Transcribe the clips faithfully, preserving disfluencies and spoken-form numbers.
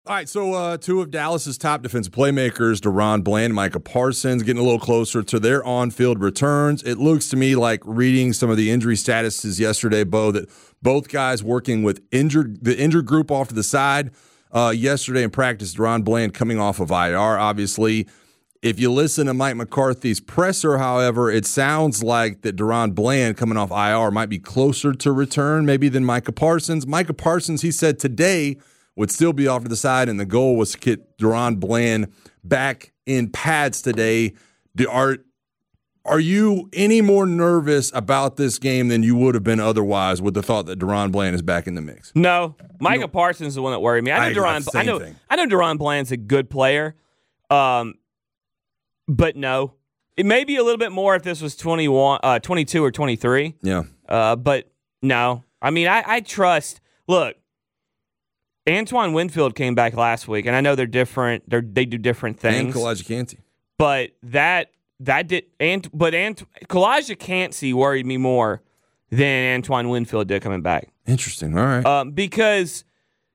All right, so uh, two of Dallas's top defensive playmakers, DaRon Bland and Micah Parsons, getting a little closer to their on-field returns. It looks to me like reading some of the injury statuses yesterday, Bo, that both guys working with injured the injured group off to the side. Uh, yesterday in practice, DaRon Bland coming off of I R, obviously. If you listen to Mike McCarthy's presser, however, it sounds like that DaRon Bland coming off I R might be closer to return maybe than Micah Parsons. Micah Parsons, he said today, would still be off to the side, and the goal was to get DaRon Bland back in pads today. Do, are, are you any more nervous about this game than you would have been otherwise with the thought that DaRon Bland is back in the mix? No. Micah no. Parsons is the one that worried me. I know I, DaRon I know, thing. I know DaRon Bland's a good player, um, but no. It may be a little bit more if this was twenty-one, uh, twenty-two or twenty-three. Yeah. Uh, but no. I mean, I, I trust – look, Antoine Winfield came back last week, and I know they're different. They're, they do different things. And Kalijah Kancey. But that that did, and but Ant, Kalijah Kancey worried me more than Antoine Winfield did coming back. Interesting. All right. Um, because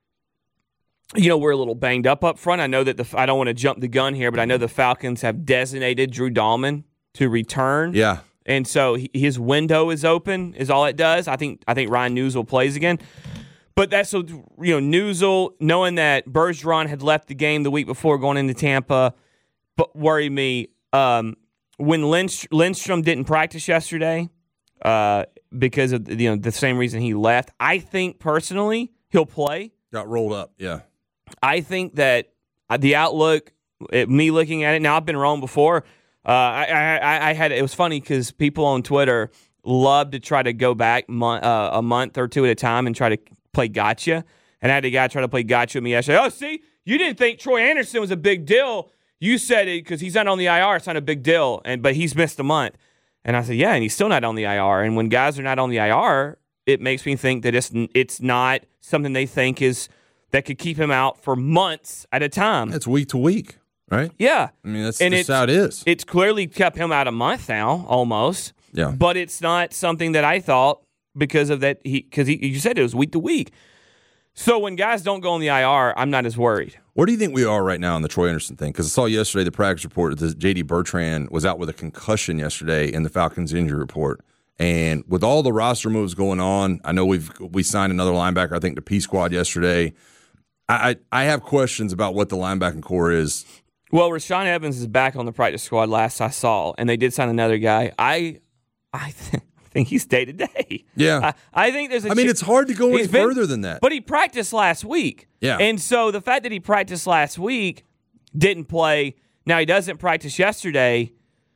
you know we're a little banged up up front. I know that the I don't want to jump the gun here, but I know the Falcons have designated Drew Dahlman to return. Yeah. And so he, his window is open. Is all it does. I think I think Ryan Newsel plays again. But that's so you know Newsel, knowing that Bergeron had left the game the week before going into Tampa, but worried me um, when Lindst- Lindstrom didn't practice yesterday uh, because of you know the same reason he left. I think personally he'll play. Got rolled up. Yeah. I think that the outlook, it, me looking at it now, I've been wrong before. Uh, I, I I had it was funny because people on Twitter love to try to go back month, uh, a month or two at a time and try to play gotcha. And I had a guy try to play gotcha with me yesterday. Oh, see, you didn't think Troy Anderson was a big deal. You said it because he's not on the I R. It's not a big deal, and but he's missed a month. And I said, yeah, and he's still not on the I R. And when guys are not on the I R, it makes me think that it's it's not something they think is that could keep him out for months at a time. It's week to week, right? Yeah. I mean, that's and just how it is. It's clearly kept him out a month now, almost. Yeah. But it's not something that I thought because of that. He because he you said it was week to week. So when guys don't go on the I R, I'm not as worried. Where do you think we are right now on the Troy Anderson thing? Because I saw yesterday the practice report that J D Bertrand was out with a concussion yesterday in the Falcons injury report. And with all the roster moves going on, I know we've we signed another linebacker, I think, to P Squad yesterday. I, I I have questions about what the linebacking core is. Well, Rashaan Evans is back on the practice squad last I saw, and they did sign another guy. I I think. I think he's day to day. Yeah. I, I think there's a I mean, ch- it's hard to go any been, further than that. But he practiced last week. Yeah. And so the fact that he practiced last week, didn't play, now he doesn't practice yesterday,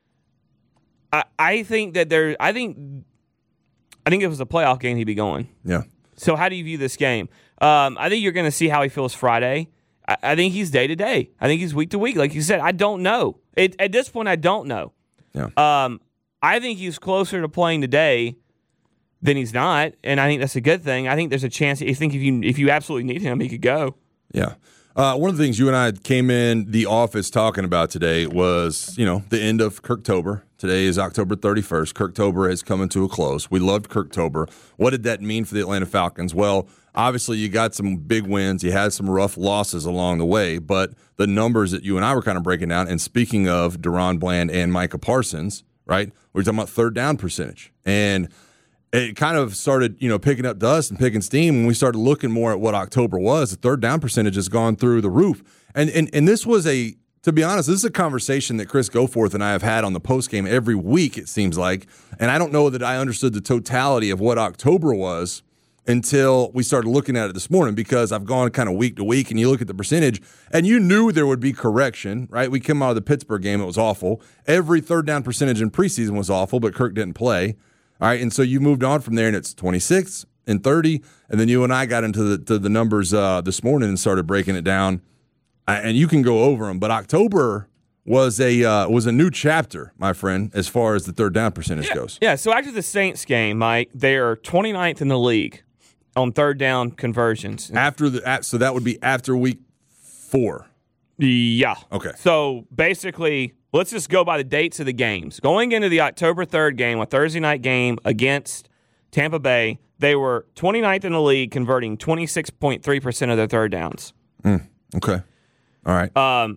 I, I think that there I think I think if it was a playoff game, he'd be going. Yeah. So how do you view this game? Um, I think you're going to see how he feels Friday. I, I think he's day to day. I think he's week to week. Like you said, I don't know. It, at this point, I don't know. Yeah. Um, I think he's closer to playing today than he's not, and I think that's a good thing. I think there's a chance. I think if you if you absolutely need him, he could go. Yeah. Uh, one of the things you and I came in the office talking about today was, you know, the end of Kirktober. Today is October thirty-first. Kirktober has come into a close. We loved Kirktober. What did that mean for the Atlanta Falcons? Well, obviously you got some big wins. You had some rough losses along the way, but the numbers that you and I were kind of breaking down, and speaking of DaRon Bland and Micah Parsons, right, we're talking about third down percentage. And it kind of started, you know, picking up dust and picking steam when we started looking more at what October was. The third down percentage has gone through the roof. And and and this was a, to be honest, this is a conversation that Chris Goforth and I have had on the postgame every week, it seems like. And I don't know that I understood the totality of what October was until we started looking at it this morning, because I've gone kind of week to week and you look at the percentage and you knew there would be correction, right? We came out of the Pittsburgh game, it was awful. Every third down percentage in preseason was awful, but Kirk didn't play. All right, and so you moved on from there, and it's twenty-six and thirty, and then you and I got into the to the numbers uh, this morning and started breaking it down, and you can go over them. But October was a uh, was a new chapter, my friend, as far as the third down percentage yeah. goes. Yeah, so after the Saints game, Mike, they are twenty-ninth in the league on third down conversions. After the so that would be after week four. Yeah. Okay. So basically, let's just go by the dates of the games. Going into the October third game, a Thursday night game against Tampa Bay, they were twenty-ninth in the league, converting twenty-six point three percent of their third downs. Mm. Okay. All right. Um,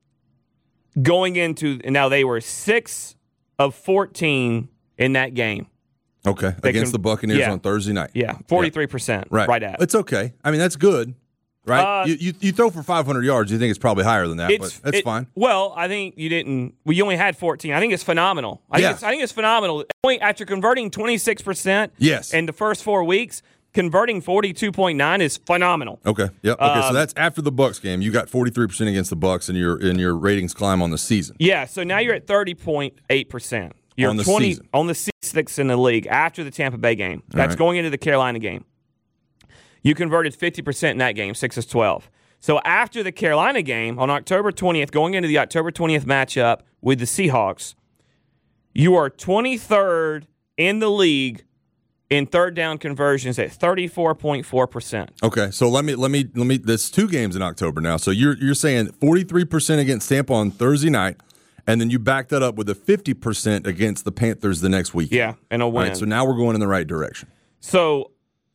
going into now they were six of fourteen in that game. Okay. They Against can- the Buccaneers yeah. on Thursday night. Yeah, forty-three percent. Right. Right at. It's okay. I mean, that's good. Right? Uh, you, you you throw for five hundred yards. You think it's probably higher than that, It's but that's it- fine. Well, I think you didn't. Well, you only had fourteen. I think it's phenomenal. I Yeah. think it's, I think it's phenomenal. Point after converting twenty-six percent. Yes. In the first four weeks, converting forty-two point nine is phenomenal. Okay. Yep. Okay. so Um, that's after the Bucks game. You got forty-three percent against the Bucks, and your and your ratings climb on the season. Yeah. So now you're at thirty point eight percent. You're On the twenty season. on the sixth in the league after the Tampa Bay game. That's right. going into the Carolina game. You converted fifty percent in that game, six of twelve. So after the Carolina game on October twentieth, going into the October twentieth matchup with the Seahawks, you are twenty-third in the league in third down conversions at thirty-four point four percent. Okay. So let me let me let me. There's two games in October now. So you're you're saying forty-three percent against Tampa on Thursday night, and then you back that up with a fifty percent against the Panthers the next week. Yeah, and a All win. right. So now we're going in the right direction. So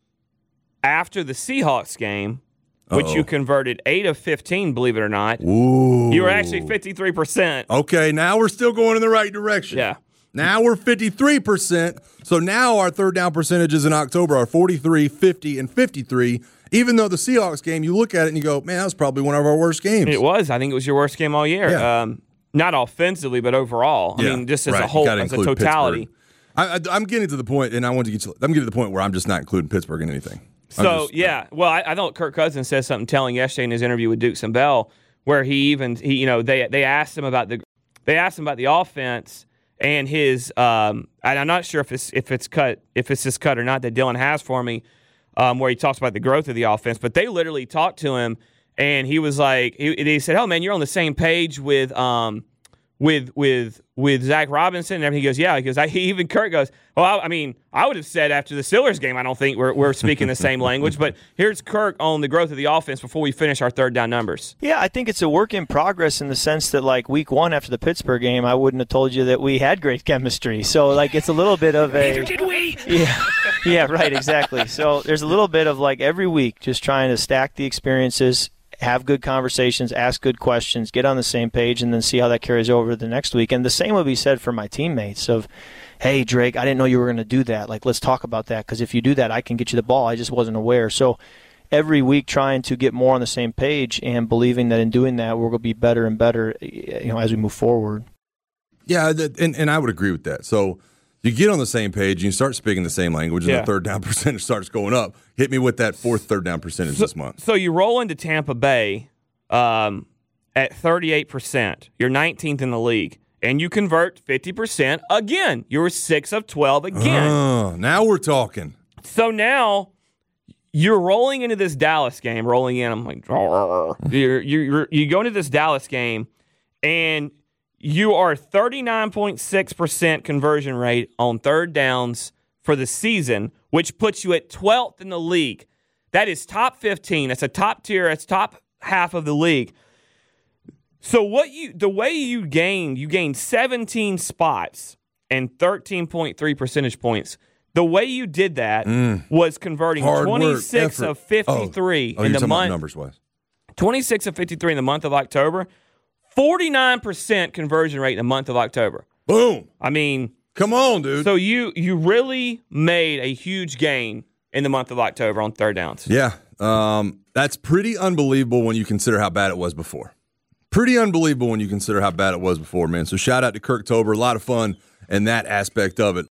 after the Seahawks game, which Uh-oh. you converted eight of fifteen, believe it or not, Ooh. you were actually fifty-three percent. Okay. Now we're still going in the right direction. Yeah. Now we're fifty-three percent. So now our third down percentages in October are forty-three, fifty, and fifty-three. Even though the Seahawks game, you look at it and you go, man, that was probably one of our worst games. It was. I think it was your worst game all year. Yeah. Um, not offensively, but overall. I Yeah, mean, just as right. a You whole, gotta as a include totality. Pittsburgh. I, I, I'm getting to the point, and I want to get you. I'm getting to the point where I'm just not including Pittsburgh in anything. I'm So, just- yeah. Well, I, I thought Kirk Cousins said something telling yesterday in his interview with Dukes and Bell, where he even, he, you know, they they asked him about the, they asked him about the offense and his. Um, and I'm not sure if it's if it's cut if it's this cut or not that Dylan has for me, um, where he talks about the growth of the offense. But they literally talked to him, and he was like, he, they said, "Oh man, you're on the same page with um, with with with Zach Robinson," and everything. He goes, "Yeah." He goes, I, even Kurt goes, "Well, I, I mean, I would have said after the Steelers game, I don't think we're we're speaking the same language." But here's Kirk on the growth of the offense before we finish our third down numbers. Yeah, I think it's a work in progress in the sense that, like, week one after the Pittsburgh game, I wouldn't have told you that we had great chemistry. So, like, it's a little bit of a. Neither did we. Yeah, yeah, right, exactly. So there's a little bit of, like, every week just trying to stack the experiences, have good conversations, ask good questions, get on the same page, and then see how that carries over the next week. And the same would be said for my teammates of, hey, Drake, I didn't know you were going to do that. Like, let's talk about that, because if you do that, I can get you the ball. I just wasn't aware. So every week trying to get more on the same page and believing that in doing that, we're going to be better and better, you know, as we move forward. Yeah, that, and, and I would agree with that. So you get on the same page, and you start speaking the same language, and Yeah. the third down percentage starts going up. Hit me with that fourth third down percentage this month. So you roll into Tampa Bay um, at thirty-eight percent. You're nineteenth in the league. And you convert fifty percent again. You were six of twelve again. Oh, now we're talking. So now you're rolling into this Dallas game. Rolling in, I'm like, you're, you're, you go into this Dallas game, and you are thirty-nine point six percent conversion rate on third downs for the season, which puts you at twelfth in the league. That is top fifteen. That's a top tier. That's top half of the league. So what you the way you gained, you gained seventeen spots and thirteen point three percentage points. The way you did that was converting Hard work, twenty-six effort. of fifty-three Oh, oh in you're the talking about month. numbers wise. twenty-six of fifty-three in the month of October. forty-nine percent conversion rate in the month of October. Boom. I mean, Come on, dude. so you you really made a huge gain in the month of October on third downs. Yeah, um, that's pretty unbelievable when you consider how bad it was before. Pretty unbelievable when you consider how bad it was before, man. So shout out to Kirktober. A lot of fun in that aspect of it.